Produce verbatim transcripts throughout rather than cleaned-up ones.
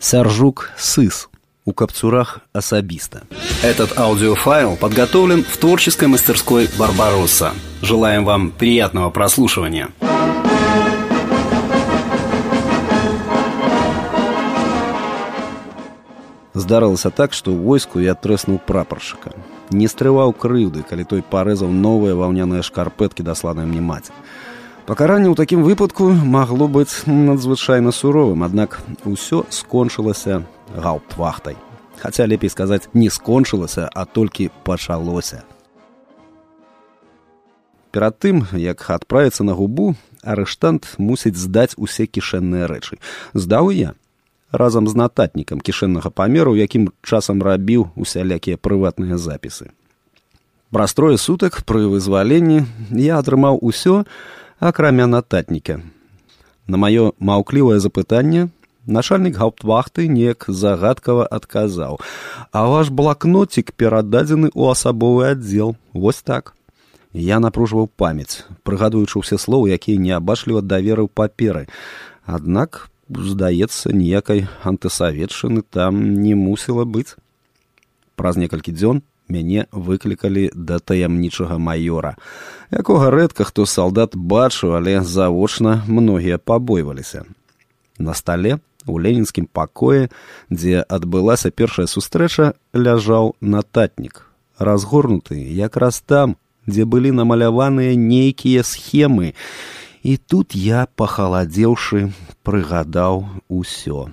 Сяржук Сыс. У Капцурах особисто. Этот аудиофайл подготовлен в творческой мастерской «Барбаросса». Желаем вам приятного прослушивания. Здарылася так, што ў войску я трэснуў прапаршчыка. Не стрываў крыўды, калі той парэзаў новыя ваўняныя шкарпэткі, дасланыя мне маці. Пакаранне ў такім выпадку магло быць надзвычайна суровым, аднак усё скончылася гауптвахтай. Хаця, лепей сказаць, не скончылася, а толькі пачалося. Перад тым, як адправіцца на губу, арыштант мусіць здаць усе кішэнныя рэчы. Здаў і я. Разам з нататнікам кішэннага памеру, якім часам рабіў усялякія прыватныя запісы. Праз трое сутак пры вызваленні я атрымаў усё, акрамя нататніка. На маё маўклівае запытанне начальнік гауптвахты неяк загадкава адказаў: «А ваш блакнотик перададзены ў асабовы аддзел». Вось так. Я напружваў памяць, прыгадуючы ўсе словы, якія неабачліва даверыў паперы. Аднак, здаецца, ніякай антысаветчыны там не мусіла быць. Праз некалькі дзён мяне выклікалі да таямнічага маёра, якога рэдка хто салдат бачыў, але завочна многія пабойваліся. На стале у ленінскім пакоі, дзе адбылася першая сустрэча, ляжаў нататнік, разгорнуты якраз там, дзе былі намаляваныя нейкія схемы. І тут я, пахаладзеўшы, прыгадаў усё.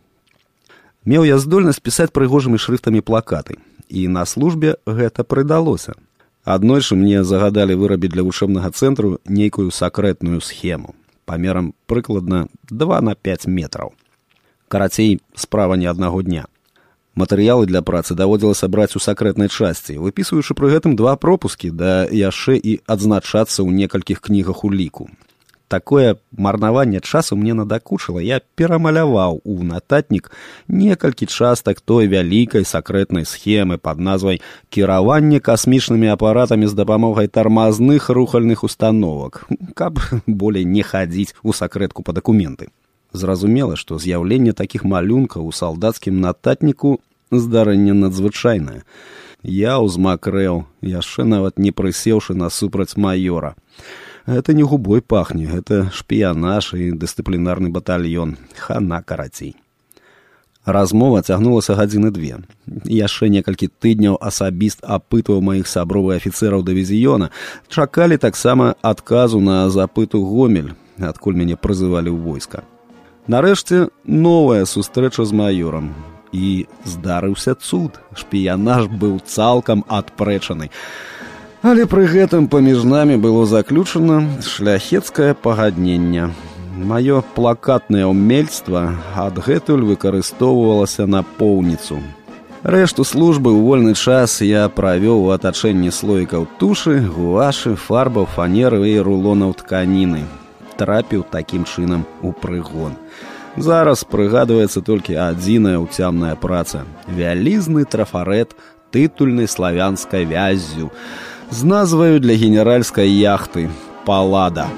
Меў я здольнасць пісаць прыгожымі шрыфтамі плакаты, і на службе гэта прыдалося. Аднойчы мне загадалі вырабіць для вучэбнага цэнтру нейкую сакрэтную схему, памерам прыкладна два на пяць метраў. Карацей, справа не аднаго дня. Матэрыялы для працы даводзілася браць у сакрэтнай часці, выпісваючы пры гэтым два пропускі, да яшчэ і адзначацца ў некалькіх кнігах у ліку. Такое марнаванне часу мне надакучыла. Я перамаляваў у нататнік некалькі частак той вялікай сакрэтнай схемы пад назвай «Кіраванне касмічнымі апаратамі з дапамогай тармазных рухальных установак», каб болей не хадзіць у сакрэтку па дакументы. Зразумела, што з'яўленне такіх малюнкаў у салдацкім нататніку здарэнне надзвычайнае. Я ўзмакрэў, яшчэ нават не прысеўшы насупраць маёра. Гэта не губой пахне, гэта шпіянаж і дысцыплінарны батальён. Хана карацей. Размова цягнулася гадзіны две. Яшчэ некалькі тыдняў асабіст апытваў маіх сяброў і афіцэраў дывізіёна. Чакалі таксама адказу на запыт у Гомель, адкуль мяне прызывалі ў войска. Нарэшце, новая сустрэча з маёрам. І здарыўся цуд. Шпіянаж быў цалкам адпрэчаны. Але пры гэтым паміж намі было заключана шляхецкае пагадненне. Маё плакатнае ўмельства адгэтуль выкарыстоўвалася напоўніцу. Рэшту службы ў вольны час я правёў у атачэнні слоікаў тушы, гуашы, фарбаў, фанеры і рулонаў тканіны. Трапіў такім чынам у прыгон. Зараз прыгадваецца толькі адзіная ўцямная праца. Вялізны трафарэт тытульнай славянскай вяззю з назваю для генеральскай яхты «Паллада».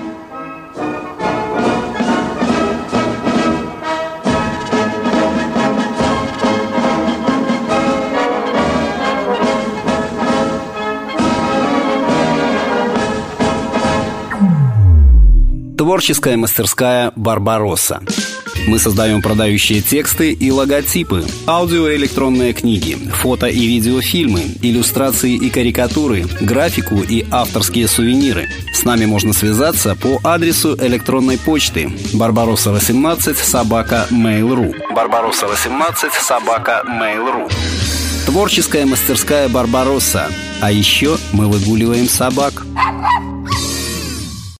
Творческая мастерская «Барбаросса». Мы создаем продающие тексты и логотипы, аудио и электронные книги, фото и видеофильмы, иллюстрации и карикатуры, графику и авторские сувениры. С нами можно связаться по адресу электронной почты барбаросса восемнадцать собака мейл точка ру. барбаросса восемнадцать собака мейл точка ру. Творческая мастерская «Барбаросса». А еще мы выгуливаем собак.